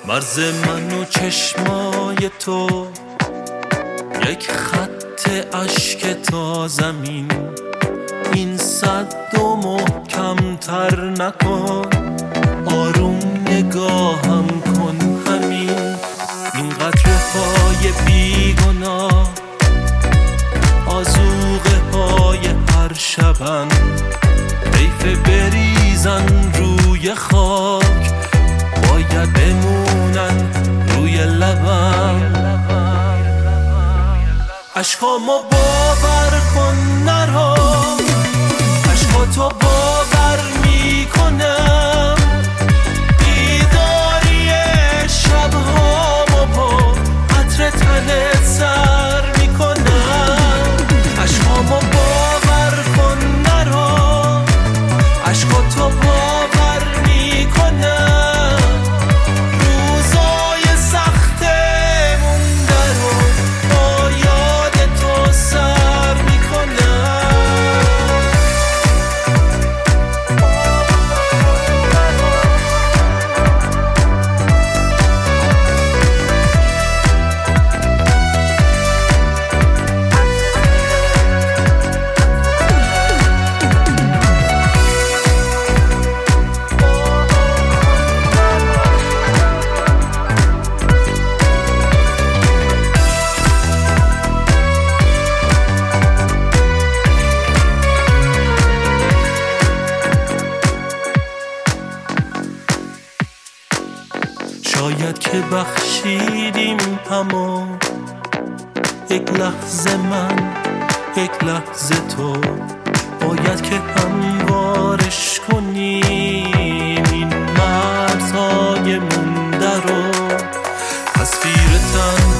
مرز من و چشمای تو، یک خط اشک تا زمین. این صد و محکم‌تر نکن، آروم نگاهم کن همین. این قطره های بیگناه آذوقه های هر شبن، حیف بریزن روی خاک، باید بمونن روی لبم. عشقامو باور کن نرو، عشقاتو باور میکنم. بیداری شبهامو با عطر تنت سر میکنم. عشقامو باور کن نرو، عشقاتو باور میکنم. روزای سختمون درو با یاد تو سر میکنم. شاید که بخشیدیم اما یک لحظه من، یک لحظه تو، باید که هموارش کنیم این مرزهای مونده رو. تصویر تن